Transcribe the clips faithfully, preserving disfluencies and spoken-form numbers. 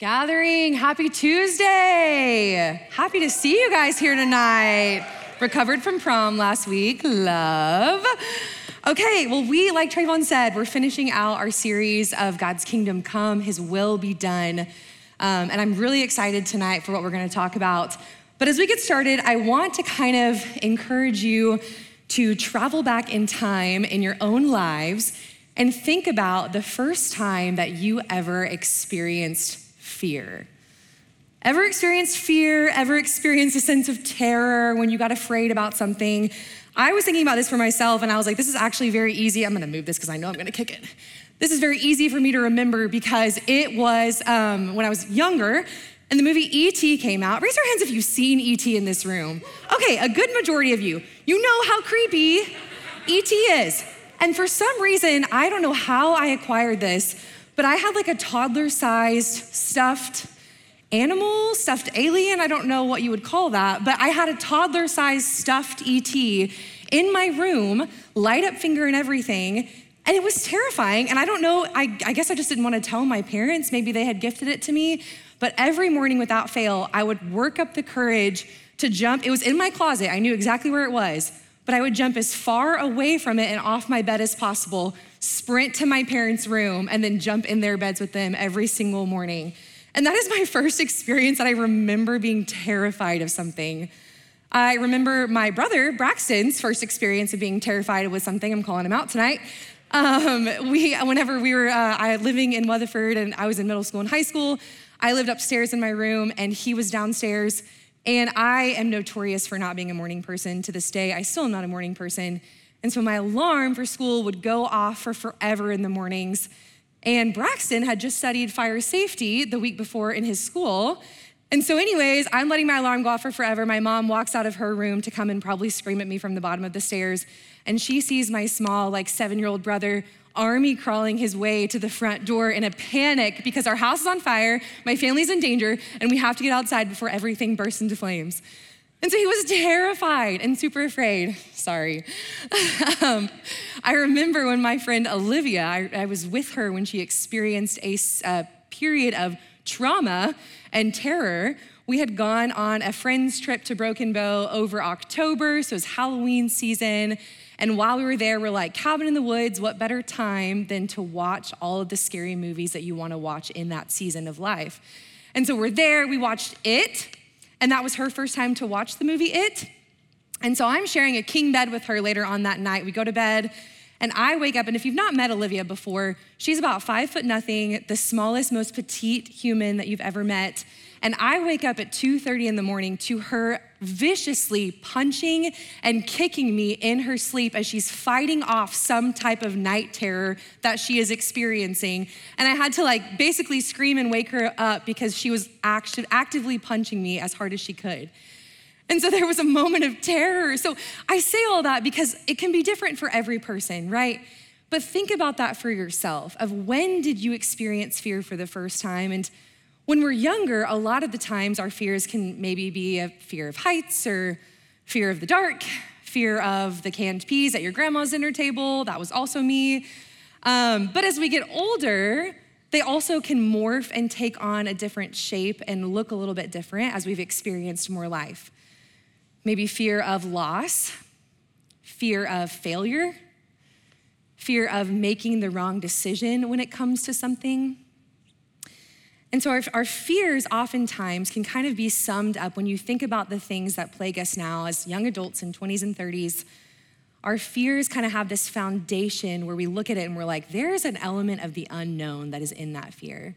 Gathering, happy Tuesday. Happy to see you guys here tonight. Recovered from prom last week, love. Okay, well, we, like Trayvon said, we're finishing out our series of God's Kingdom Come, His Will Be Done. Um, and I'm really excited tonight for what we're gonna talk about. But as we get started, I want to kind of encourage you to travel back in time in your own lives and think about the first time that you ever experienced fear. Ever experienced fear? Ever experienced a sense of terror when you got afraid about something? I was thinking about this for myself and I was like, this is actually very easy. I'm gonna move this because I know I'm gonna kick it. This is very easy for me to remember because it was um, when I was younger and the movie E T came out. Raise your hands if you've seen E T in this room. Okay, a good majority of you. You know how creepy E T is. And for some reason, I don't know how I acquired this, but I had like a toddler-sized stuffed animal, stuffed alien, I don't know what you would call that, but I had a toddler-sized stuffed E T in my room, light up finger and everything, and it was terrifying. And I don't know, I, I guess I just didn't want to tell my parents, maybe they had gifted it to me, but every morning without fail, I would work up the courage to jump. It was in my closet, I knew exactly where it was, but I would jump as far away from it and off my bed as possible, sprint to my parents' room, and then jump in their beds with them every single morning. And that is my first experience that I remember being terrified of something. I remember my brother, Braxton's first experience of being terrified with something. I'm calling him out tonight. Um, we, whenever we were uh, I, living in Weatherford and I was in middle school and high school, I lived upstairs in my room and he was downstairs. And I am notorious for not being a morning person. To this day, I still am not a morning person. And so my alarm for school would go off for forever in the mornings. And Braxton had just studied fire safety the week before in his school. And so anyways, I'm letting my alarm go off for forever. My mom walks out of her room to come and probably scream at me from the bottom of the stairs. And she sees my small, like seven-year-old brother army crawling his way to the front door in a panic because our house is on fire, my family's in danger, and we have to get outside before everything bursts into flames. And so he was terrified and super afraid. Sorry. um, I remember when my friend Olivia, I, I was with her when she experienced a, a period of trauma and terror. We had gone on a friend's trip to Broken Bow over October, so it was Halloween season. And while we were there, we're like, cabin in the woods, what better time than to watch all of the scary movies that you wanna watch in that season of life? And so we're there, we watched It, and that was her first time to watch the movie It. And so I'm sharing a king bed with her later on that night. We go to bed, and I wake up, and if you've not met Olivia before, she's about five foot nothing, the smallest, most petite human that you've ever met. And I wake up at two thirty in the morning to her viciously punching and kicking me in her sleep as she's fighting off some type of night terror that she is experiencing. And I had to like basically scream and wake her up because she was act- actively punching me as hard as she could. And so there was a moment of terror. So I say all that because it can be different for every person, right? But think about that for yourself, of when did you experience fear for the first time? And when we're younger, a lot of the times our fears can maybe be a fear of heights or fear of the dark, fear of the canned peas at your grandma's dinner table. That was also me. Um, but as we get older, they also can morph and take on a different shape and look a little bit different as we've experienced more life. Maybe fear of loss, fear of failure, fear of making the wrong decision when it comes to something. And so our, our fears oftentimes can kind of be summed up when you think about the things that plague us now as young adults in twenties and thirties. Our fears kind of have this foundation where we look at it and we're like, there's an element of the unknown that is in that fear.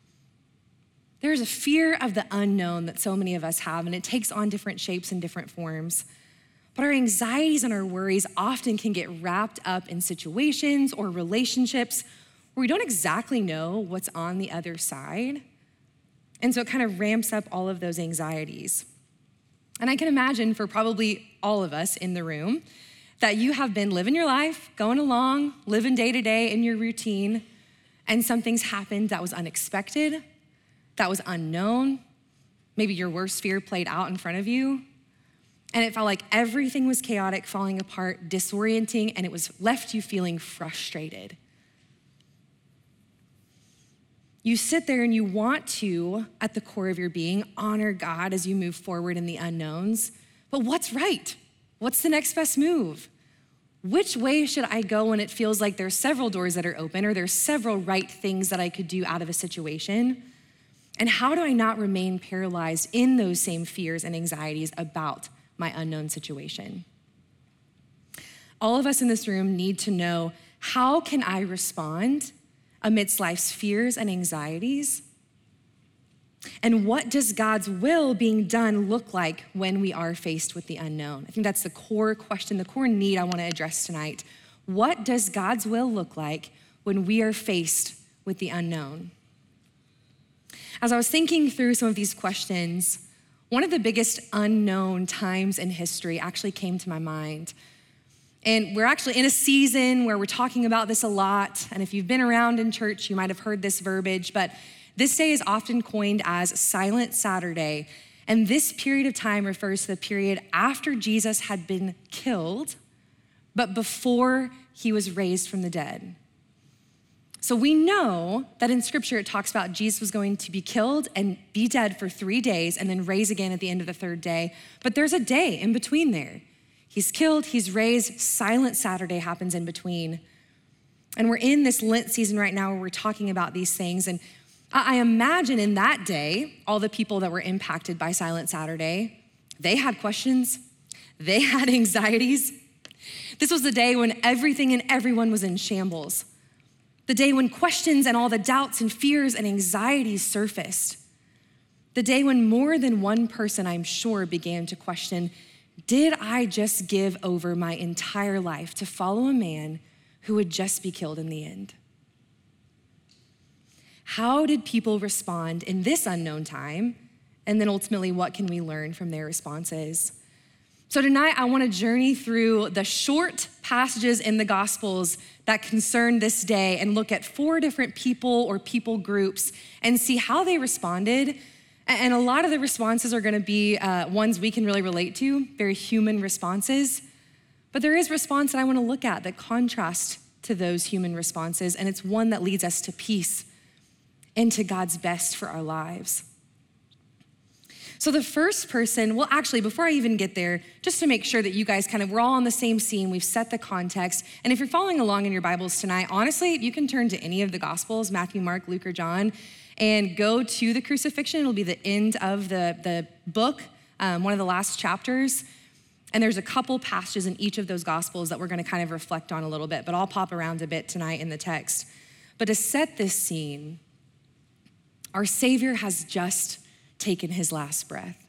There's a fear of the unknown that so many of us have, and it takes on different shapes and different forms. But our anxieties and our worries often can get wrapped up in situations or relationships where we don't exactly know what's on the other side. And so it kind of ramps up all of those anxieties. And I can imagine for probably all of us in the room that you have been living your life, going along, living day to day in your routine, and something's happened that was unexpected, that was unknown. Maybe your worst fear played out in front of you. And it felt like everything was chaotic, falling apart, disorienting, and it was left you feeling frustrated. You sit there and you want to, at the core of your being, honor God as you move forward in the unknowns. But what's right? What's the next best move? Which way should I go when it feels like there's several doors that are open or there's several right things that I could do out of a situation? And how do I not remain paralyzed in those same fears and anxieties about my unknown situation? All of us in this room need to know, how can I respond amidst life's fears and anxieties? And what does God's will being done look like when we are faced with the unknown? I think that's the core question, the core need I want to address tonight. What does God's will look like when we are faced with the unknown? As I was thinking through some of these questions, one of the biggest unknown times in history actually came to my mind. And we're actually in a season where we're talking about this a lot. And if you've been around in church, you might have heard this verbiage, but this day is often coined as Silent Saturday. And this period of time refers to the period after Jesus had been killed, but before he was raised from the dead. So we know that in scripture, it talks about Jesus was going to be killed and be dead for three days and then raise again at the end of the third day. But there's a day in between there. He's killed, he's raised, Silent Saturday happens in between. And we're in this Lent season right now where we're talking about these things. And I imagine in that day, all the people that were impacted by Silent Saturday, they had questions, they had anxieties. This was the day when everything and everyone was in shambles. The day when questions and all the doubts and fears and anxieties surfaced. The day when more than one person, I'm sure, began to question, did I just give over my entire life to follow a man who would just be killed in the end? How did people respond in this unknown time? And then ultimately, what can we learn from their responses? So tonight, I want to journey through the short passages in the Gospels that concern this day and look at four different people or people groups and see how they responded. And a lot of the responses are going to be uh, ones we can really relate to, very human responses. But there is response that I want to look at that contrast to those human responses, and it's one that leads us to peace and to God's best for our lives. So the first person, well, actually, before I even get there, just to make sure that you guys kind of, we're all on the same scene, we've set the context. And if you're following along in your Bibles tonight, honestly, you can turn to any of the Gospels, Matthew, Mark, Luke, or John, and go to the crucifixion. It'll be the end of the, the book, um, one of the last chapters. And there's a couple passages in each of those Gospels that we're gonna kind of reflect on a little bit, but I'll pop around a bit tonight in the text. But to set this scene, our Savior has just taken his last breath.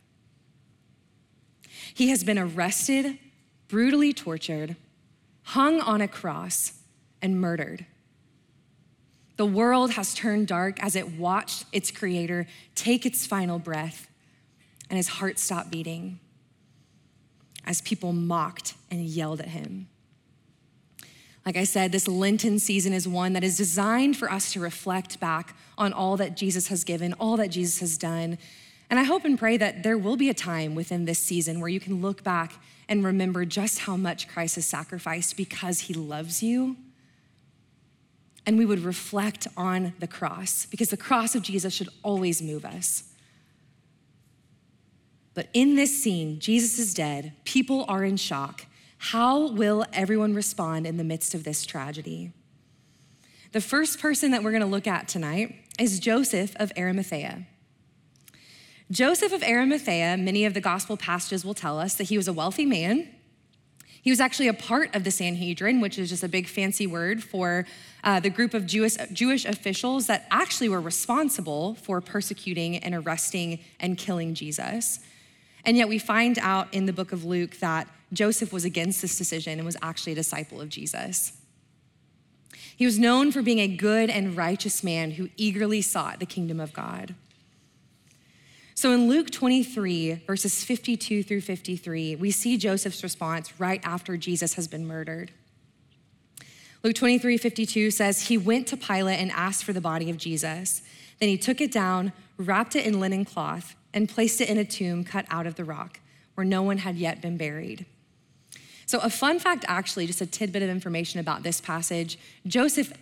He has been arrested, brutally tortured, hung on a cross, and murdered. The world has turned dark as it watched its creator take its final breath, and his heart stopped beating as people mocked and yelled at him. Like I said, this Lenten season is one that is designed for us to reflect back on all that Jesus has given, all that Jesus has done. And I hope and pray that there will be a time within this season where you can look back and remember just how much Christ has sacrificed because he loves you. And we would reflect on the cross, because the cross of Jesus should always move us. But in this scene, Jesus is dead, people are in shock. How will everyone respond in the midst of this tragedy? The first person that we're gonna look at tonight is Joseph of Arimathea. Joseph of Arimathea, many of the gospel passages will tell us that he was a wealthy man. He was actually a part of the Sanhedrin, which is just a big fancy word for uh, the group of Jewish, Jewish officials that actually were responsible for persecuting and arresting and killing Jesus. And yet we find out in the book of Luke that Joseph was against this decision and was actually a disciple of Jesus. He was known for being a good and righteous man who eagerly sought the kingdom of God. So in Luke twenty-three, verses fifty-two through fifty-three, we see Joseph's response right after Jesus has been murdered. Luke twenty-three, fifty-two says, he went to Pilate and asked for the body of Jesus. Then he took it down, wrapped it in linen cloth, and placed it in a tomb cut out of the rock where no one had yet been buried. So a fun fact, actually, just a tidbit of information about this passage, Joseph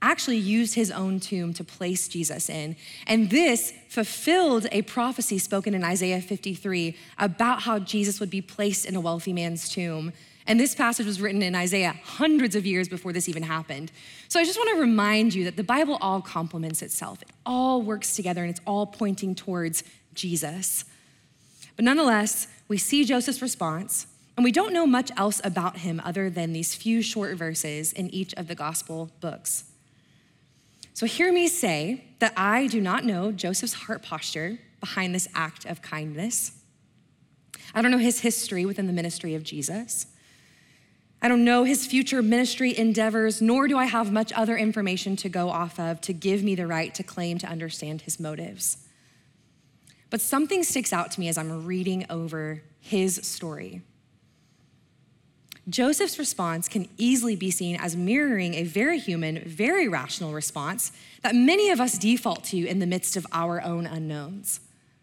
actually used his own tomb to place Jesus in. And this fulfilled a prophecy spoken in Isaiah fifty-three about how Jesus would be placed in a wealthy man's tomb. And this passage was written in Isaiah hundreds of years before this even happened. So I just want to remind you that the Bible all complements itself. It all works together and it's all pointing towards Jesus. But nonetheless, we see Joseph's response, and we don't know much else about him other than these few short verses in each of the gospel books. So hear me say that I do not know Joseph's heart posture behind this act of kindness. I don't know his history within the ministry of Jesus. I don't know his future ministry endeavors, nor do I have much other information to go off of to give me the right to claim to understand his motives. But something sticks out to me as I'm reading over his story. Joseph's response can easily be seen as mirroring a very human, very rational response that many of us default to in the midst of our own unknowns.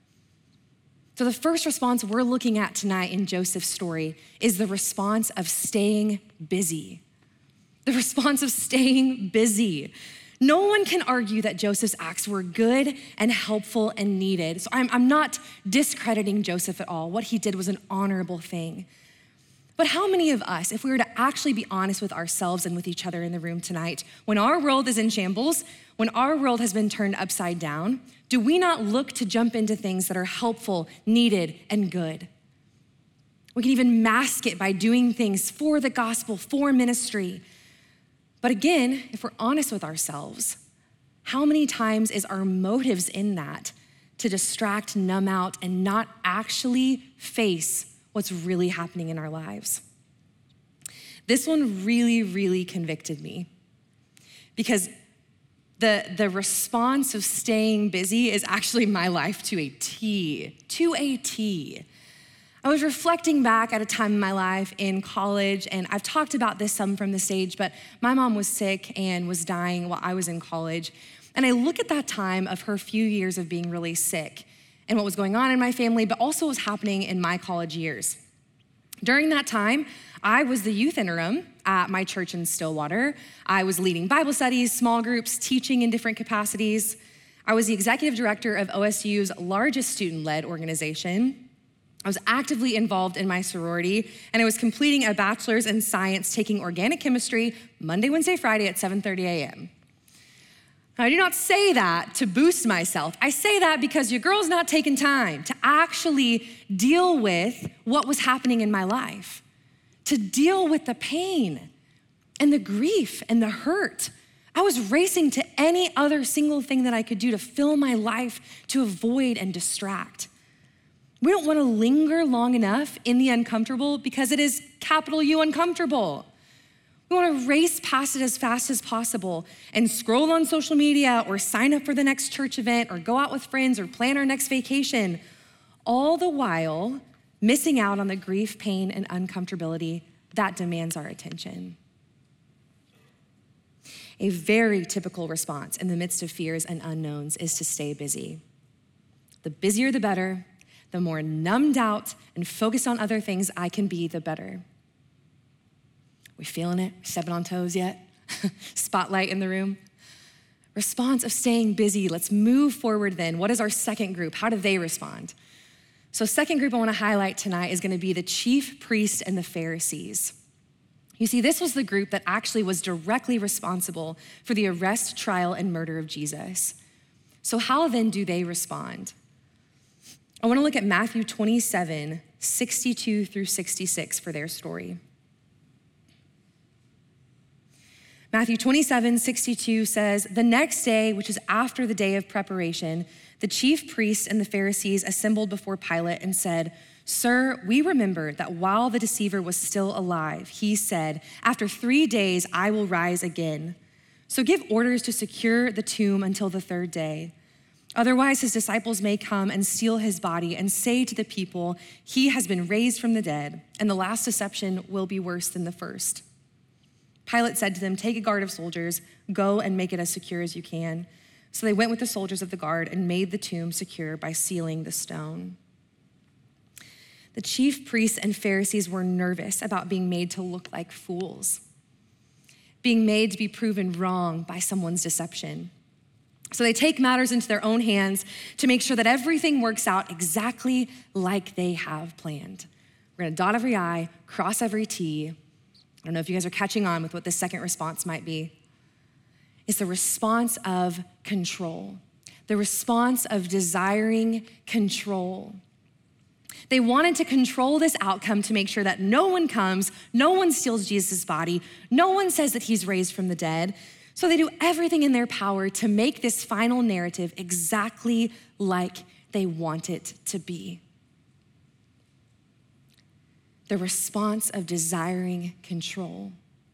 So the first response we're looking at tonight in Joseph's story is the response of staying busy. The response of staying busy. No one can argue that Joseph's acts were good and helpful and needed. So I'm, I'm not discrediting Joseph at all. What he did was an honorable thing. But how many of us, if we were to actually be honest with ourselves and with each other in the room tonight, when our world is in shambles, when our world has been turned upside down, do we not look to jump into things that are helpful, needed, and good? We can even mask it by doing things for the gospel, for ministry. But again, if we're honest with ourselves, how many times is our motives in that to distract, numb out, and not actually face what's really happening in our lives? This one really, really convicted me because the, the response of staying busy is actually my life to a T, to a T. I was reflecting back at a time in my life in college, and I've talked about this some from the stage, but my mom was sick and was dying while I was in college. And I look at that time of her few years of being really sick and what was going on in my family, but also what was happening in my college years. During that time, I was the youth interim at my church in Stillwater. I was leading Bible studies, small groups, teaching in different capacities. I was the executive director of O S U's largest student-led organization. I was actively involved in my sorority, and I was completing a bachelor's in science, taking organic chemistry Monday, Wednesday, Friday at seven thirty a.m. I do not say that to boost myself. I say that because your girl's not taking time to actually deal with what was happening in my life, to deal with the pain and the grief and the hurt. I was racing to any other single thing that I could do to fill my life to avoid and distract. We don't want to linger long enough in the uncomfortable because it is capital U uncomfortable. We want to race past it as fast as possible and scroll on social media or sign up for the next church event or go out with friends or plan our next vacation, all the while missing out on the grief, pain, and uncomfortability that demands our attention. A very typical response in the midst of fears and unknowns is to stay busy. The busier, the better. The more numbed out and focused on other things I can be, the better. We feeling it? Stepping on toes yet? Spotlight in the room. Response of staying busy. Let's move forward then. What is our second group? How do they respond? So second group I want to highlight tonight is going to be the chief priests and the Pharisees. You see, this was the group that actually was directly responsible for the arrest, trial, and murder of Jesus. So how then do they respond? I want to look at Matthew twenty-seven, sixty-two through sixty-six for their story. Matthew twenty-seven, sixty-two says, "The next day, which is after the day of preparation, the chief priests and the Pharisees assembled before Pilate and said, 'Sir, we remember that while the deceiver was still alive, he said, after three days I will rise again. So give orders to secure the tomb until the third day. Otherwise his disciples may come and steal his body and say to the people, he has been raised from the dead, and the last deception will be worse than the first.' Pilate said to them, 'Take a guard of soldiers, go and make it as secure as you can.' So they went with the soldiers of the guard and made the tomb secure by sealing the stone." The chief priests and Pharisees were nervous about being made to look like fools. being made to be proven wrong by someone's deception. So they take matters into their own hands to make sure that everything works out exactly like they have planned. We're gonna dot every I, cross every T. I don't know if you guys are catching on with what this second response might be. It's the response of control, the response of desiring control. They wanted to control this outcome to make sure that no one comes, no one steals Jesus' body, no one says that he's raised from the dead. So they do everything in their power to make this final narrative exactly like they want it to be. The response of desiring control.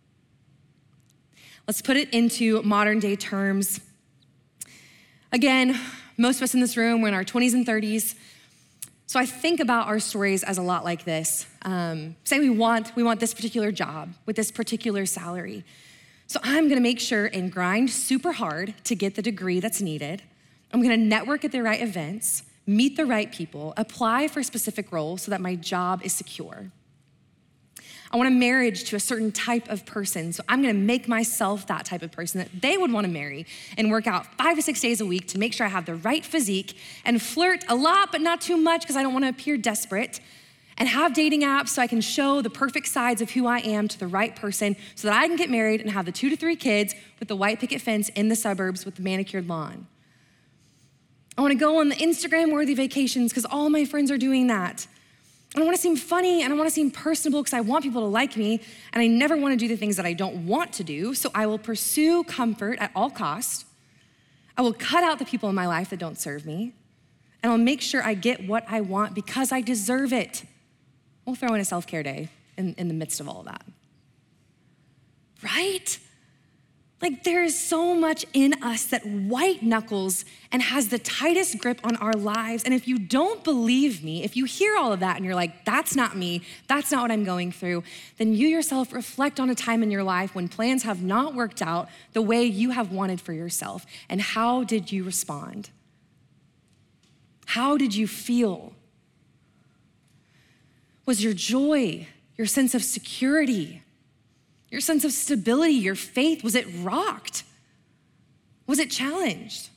Let's put it into modern day terms. Again, most of us in this room, we're in our twenties and thirties. So I think about our stories as a lot like this. Um, say we want, we want this particular job with this particular salary. So I'm gonna make sure and grind super hard to get the degree that's needed. I'm gonna network at the right events, meet the right people, apply for specific roles so that my job is secure. I want a marriage to a certain type of person, so I'm gonna make myself that type of person that they would wanna marry and work out five to six days a week to make sure I have the right physique and flirt a lot, but not too much because I don't wanna appear desperate, and have dating apps so I can show the perfect sides of who I am to the right person so that I can get married and have the two to three kids with the white picket fence in the suburbs with the manicured lawn. I wanna go on the Instagram-worthy vacations because all my friends are doing that. And I wanna seem funny and I wanna seem personable because I want people to like me, and I never wanna do the things that I don't want to do, so I will pursue comfort at all costs. I will cut out the people in my life that don't serve me, and I'll make sure I get what I want because I deserve it. We'll throw in a self-care day in, in the midst of all of that. Right? Like there is so much in us that white knuckles and has the tightest grip on our lives. And if you don't believe me, if you hear all of that and you're like, that's not me, that's not what I'm going through, then you yourself reflect on a time in your life when plans have not worked out the way you have wanted for yourself. And how did you respond? How did you feel? Was your joy, your sense of security, your sense of stability, your faith, was it rocked? Was it challenged?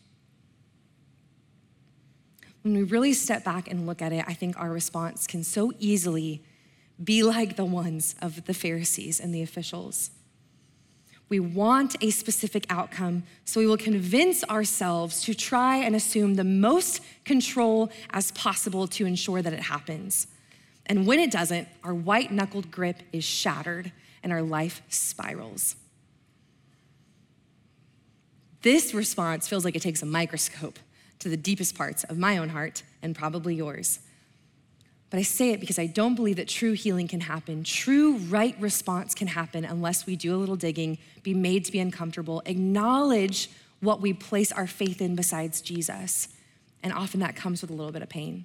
When we really step back and look at it, I think our response can so easily be like the ones of the Pharisees and the officials. We want a specific outcome, so we will convince ourselves to try and assume the most control as possible to ensure that it happens. And when it doesn't, our white-knuckled grip is shattered and our life spirals. This response feels like it takes a microscope to the deepest parts of my own heart and probably yours. But I say it because I don't believe that true healing can happen. True right response can happen unless we do a little digging, be made to be uncomfortable, acknowledge what we place our faith in besides Jesus. And often that comes with a little bit of pain.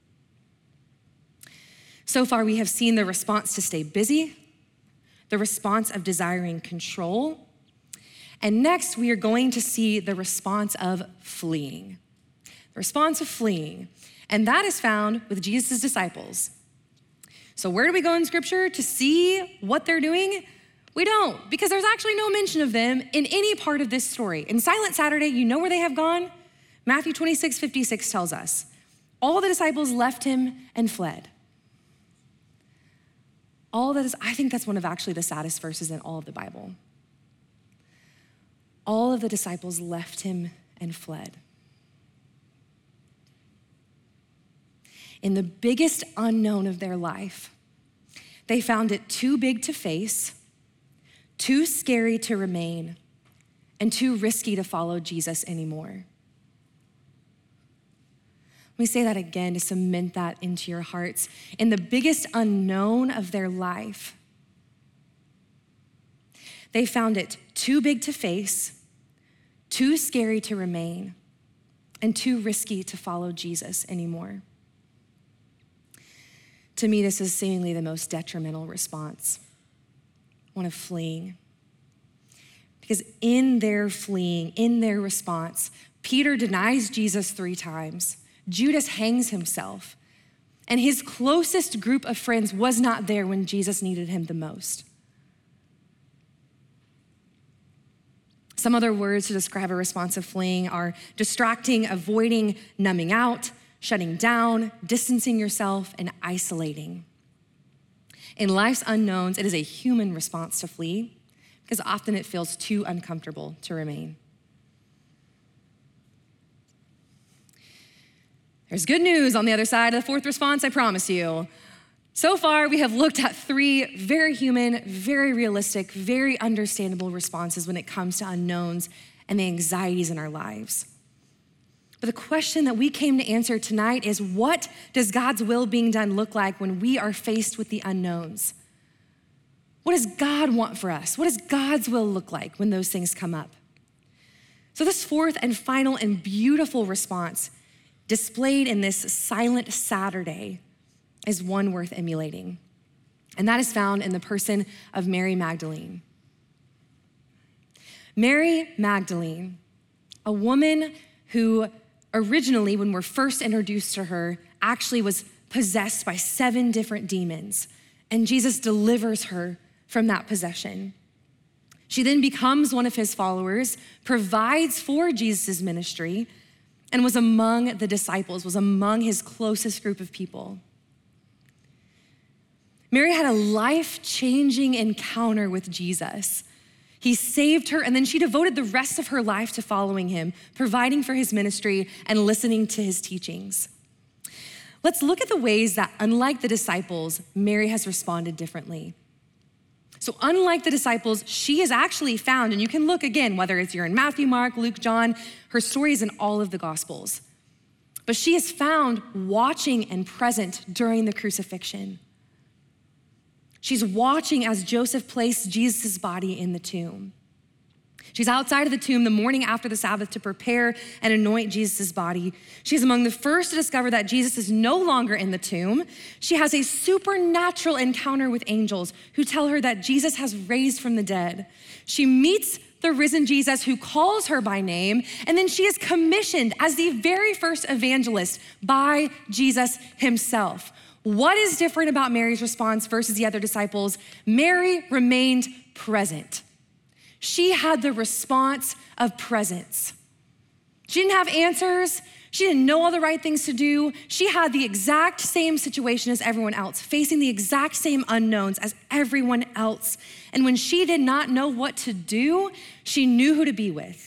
So far, we have seen the response to stay busy, the response of desiring control, and next we are going to see the response of fleeing. The response of fleeing, and that is found with Jesus' disciples. So where do we go in Scripture to see what they're doing? We don't, because there's actually no mention of them in any part of this story. In Silent Saturday, you know where they have gone? Matthew twenty-six fifty-six tells us, all the disciples left him and fled. All that is, I think that's one of actually the saddest verses in all of the Bible. All of the disciples left him and fled. In the biggest unknown of their life, they found it too big to face, too scary to remain, and too risky to follow Jesus anymore. Let me say that again to cement that into your hearts. In the biggest unknown of their life, they found it too big to face, too scary to remain, and too risky to follow Jesus anymore. To me, this is seemingly the most detrimental response, one of fleeing. Because in their fleeing, in their response, Peter denies Jesus three times. Judas hangs himself, and his closest group of friends was not there when Jesus needed him the most. Some other words to describe a response of fleeing are distracting, avoiding, numbing out, shutting down, distancing yourself, and isolating. In life's unknowns, it is a human response to flee because often it feels too uncomfortable to remain. There's good news on the other side of the fourth response, I promise you. So far, we have looked at three very human, very realistic, very understandable responses when it comes to unknowns and the anxieties in our lives. But the question that we came to answer tonight is, what does God's will being done look like when we are faced with the unknowns? What does God want for us? What does God's will look like when those things come up? So this fourth and final and beautiful response displayed in this silent Saturday is one worth emulating. And that is found in the person of Mary Magdalene. Mary Magdalene, a woman who originally, when we're first introduced to her, actually was possessed by seven different demons. And Jesus delivers her from that possession. She then becomes one of his followers, provides for Jesus' ministry, and was among the disciples, was among his closest group of people. Mary had a life-changing encounter with Jesus. He saved her, and then she devoted the rest of her life to following him, providing for his ministry and listening to his teachings. Let's look at the ways that, unlike the disciples, Mary has responded differently. So unlike the disciples, she is actually found, and you can look again, whether it's you're in Matthew, Mark, Luke, John, her story is in all of the Gospels. But she is found watching and present during the crucifixion. She's watching as Joseph placed Jesus' body in the tomb. She's outside of the tomb the morning after the Sabbath to prepare and anoint Jesus' body. She's among the first to discover that Jesus is no longer in the tomb. She has a supernatural encounter with angels who tell her that Jesus has raised from the dead. She meets the risen Jesus who calls her by name, and then she is commissioned as the very first evangelist by Jesus himself. What is different about Mary's response versus the other disciples? Mary remained present. She had the response of presence. She didn't have answers. She didn't know all the right things to do. She had the exact same situation as everyone else, facing the exact same unknowns as everyone else. And when she did not know what to do, she knew who to be with.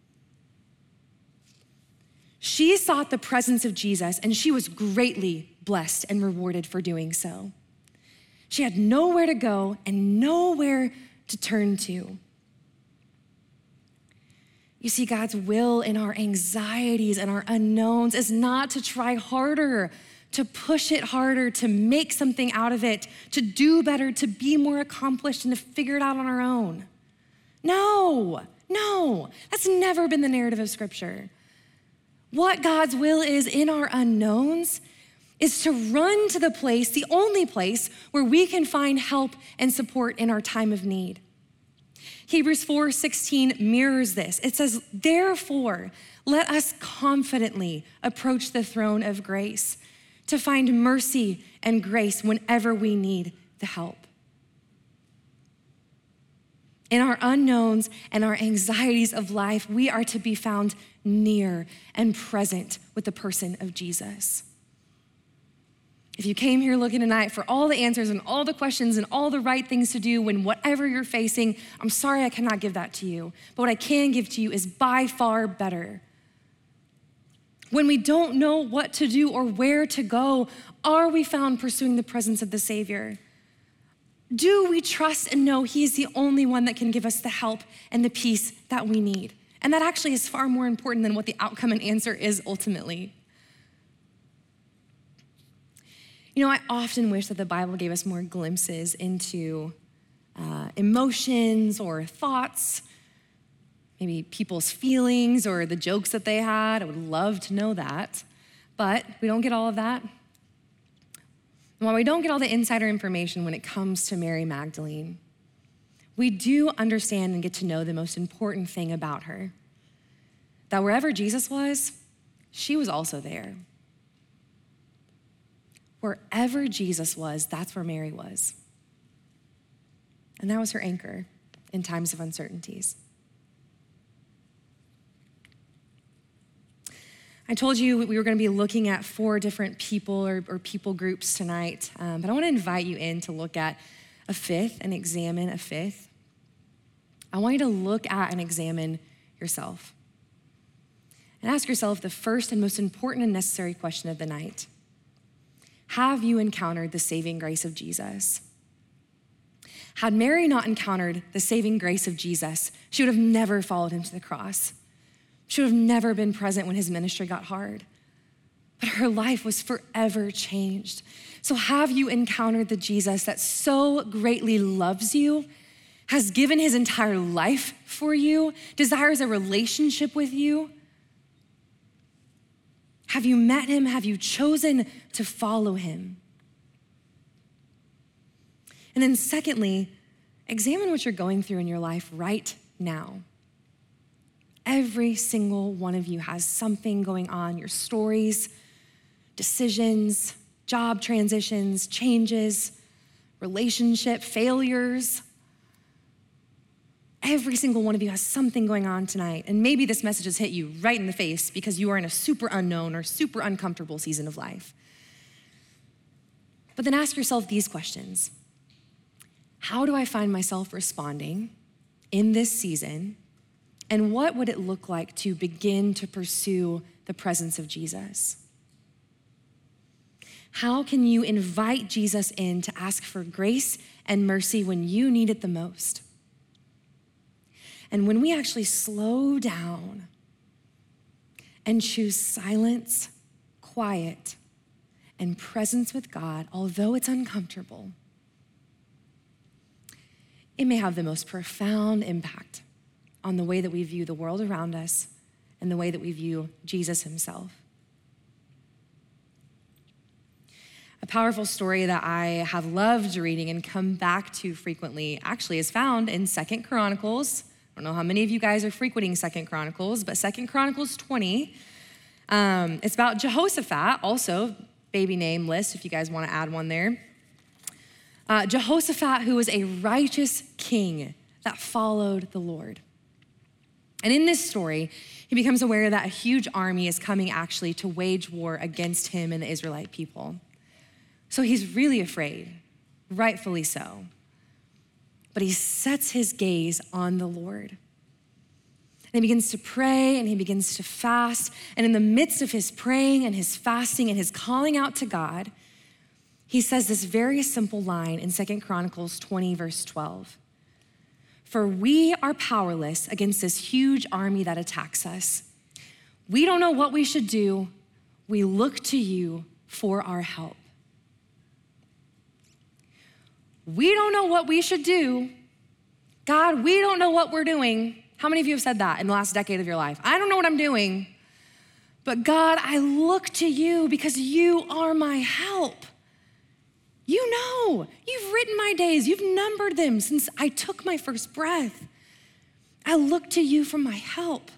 She sought the presence of Jesus, and she was greatly blessed and rewarded for doing so. She had nowhere to go and nowhere to turn to. You see, God's will in our anxieties and our unknowns is not to try harder, to push it harder, to make something out of it, to do better, to be more accomplished, and to figure it out on our own. No, no, that's never been the narrative of Scripture. What God's will is in our unknowns is to run to the place, the only place where we can find help and support in our time of need. Hebrews four sixteen mirrors this. It says, therefore, let us confidently approach the throne of grace to find mercy and grace whenever we need the help. In our unknowns and our anxieties of life, we are to be found near and present with the person of Jesus. If you came here looking tonight for all the answers and all the questions and all the right things to do when whatever you're facing, I'm sorry I cannot give that to you. But what I can give to you is by far better. When we don't know what to do or where to go, are we found pursuing the presence of the Savior? Do we trust and know He is the only one that can give us the help and the peace that we need? And that actually is far more important than what the outcome and answer is ultimately. You know, I often wish that the Bible gave us more glimpses into uh, emotions or thoughts, maybe people's feelings or the jokes that they had. I would love to know that, but we don't get all of that. And while we don't get all the insider information when it comes to Mary Magdalene, we do understand and get to know the most important thing about her, that wherever Jesus was, she was also there. Wherever Jesus was, that's where Mary was. And that was her anchor in times of uncertainties. I told you we were going to be looking at four different people or, or people groups tonight, um, but I want to invite you in to look at a fifth and examine a fifth. I want you to look at and examine yourself and ask yourself the first and most important and necessary question of the night. Have you encountered the saving grace of Jesus? Had Mary not encountered the saving grace of Jesus, she would have never followed him to the cross. She would have never been present when his ministry got hard. But her life was forever changed. So have you encountered the Jesus that so greatly loves you, has given his entire life for you, desires a relationship with you? Have you met him? Have you chosen to follow him? And then secondly, examine what you're going through in your life right now. Every single one of you has something going on, your stories, decisions, job transitions, changes, relationship failures. Every single one of you has something going on tonight. And maybe this message has hit you right in the face because you are in a super unknown or super uncomfortable season of life. But then ask yourself these questions. How do I find myself responding in this season? And what would it look like to begin to pursue the presence of Jesus? How can you invite Jesus in to ask for grace and mercy when you need it the most? And when we actually slow down and choose silence, quiet, and presence with God, although it's uncomfortable, it may have the most profound impact on the way that we view the world around us and the way that we view Jesus himself. A powerful story that I have loved reading and come back to frequently actually is found in Second Chronicles. I don't know how many of you guys are frequenting Second Chronicles, but Second Chronicles twenty. Um, it's about Jehoshaphat, also baby name list if you guys want to add one there. Uh, Jehoshaphat, who was a righteous king that followed the Lord. And in this story, he becomes aware that a huge army is coming actually to wage war against him and the Israelite people. So he's really afraid, rightfully so. But he sets his gaze on the Lord. And he begins to pray and he begins to fast. And in the midst of his praying and his fasting and his calling out to God, he says this very simple line in Second Chronicles twenty, verse twelve. For we are powerless against this huge army that attacks us. We don't know what we should do. We look to you for our help. We don't know what we should do. God, we don't know what we're doing. How many of you have said that in the last decade of your life? I don't know what I'm doing. But God, I look to you because you are my help. You know, you've written my days. You've numbered them since I took my first breath. I look to you for my help.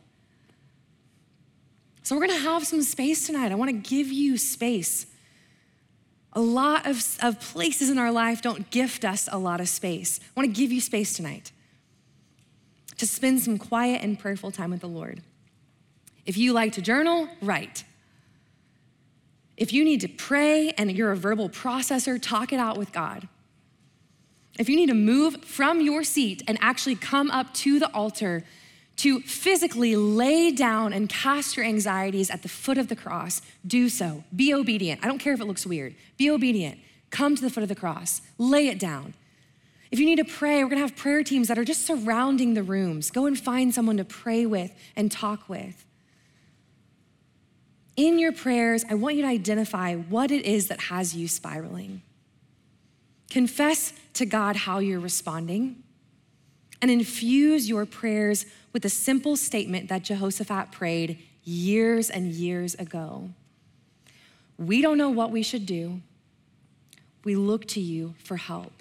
So we're gonna have some space tonight. I wanna give you space. A lot of, of places in our life don't gift us a lot of space. I wanna give you space tonight to spend some quiet and prayerful time with the Lord. If you like to journal, write. If you need to pray and you're a verbal processor, talk it out with God. If you need to move from your seat and actually come up to the altar to physically lay down and cast your anxieties at the foot of the cross, do so. Be obedient. I don't care if it looks weird. Be obedient. Come to the foot of the cross. Lay it down. If you need to pray, we're gonna have prayer teams that are just surrounding the rooms. Go and find someone to pray with and talk with. In your prayers, I want you to identify what it is that has you spiraling. Confess to God how you're responding and infuse your prayers with a simple statement that Jehoshaphat prayed years and years ago. We don't know what we should do. We look to you for help.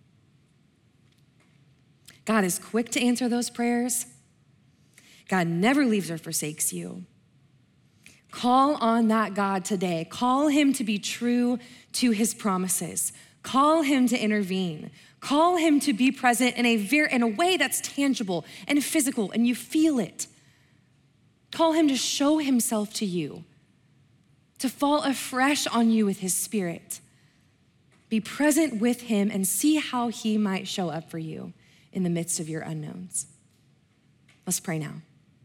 God is quick to answer those prayers. God never leaves or forsakes you. Call on that God today. Call him to be true to his promises. Call him to intervene. Call him to be present in a very, in a way that's tangible and physical and you feel it. Call him to show himself to you to fall afresh on you with his Spirit. Be present with him and see how he might show up for you in the midst of your unknowns. Let's pray now.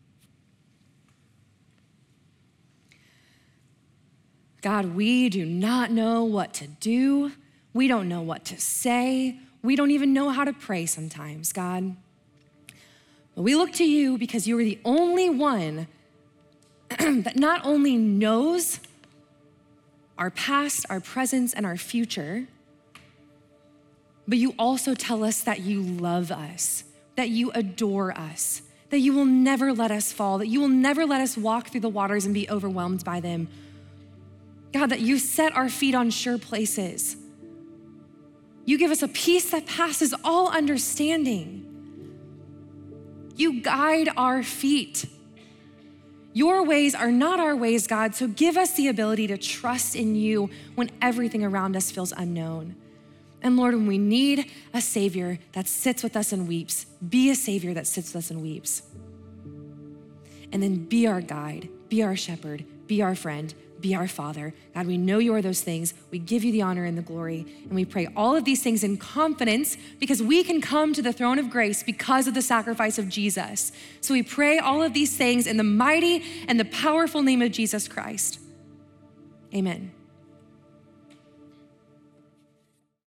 God, we do not know what to do. We don't know what to say. We don't even know how to pray sometimes, God. But we look to you because you are the only one that not only knows our past, our present, and our future, but you also tell us that you love us, that you adore us, that you will never let us fall, that you will never let us walk through the waters and be overwhelmed by them. God, that you set our feet on sure places. You give us a peace that passes all understanding. You guide our feet. Your ways are not our ways, God, so give us the ability to trust in you when everything around us feels unknown. And Lord, when we need a Savior that sits with us and weeps, be a Savior that sits with us and weeps. And then be our guide, be our shepherd, be our friend, be our Father. God, we know you are those things. We give you the honor and the glory, and we pray all of these things in confidence because we can come to the throne of grace because of the sacrifice of Jesus. So we pray all of these things in the mighty and the powerful name of Jesus Christ. Amen.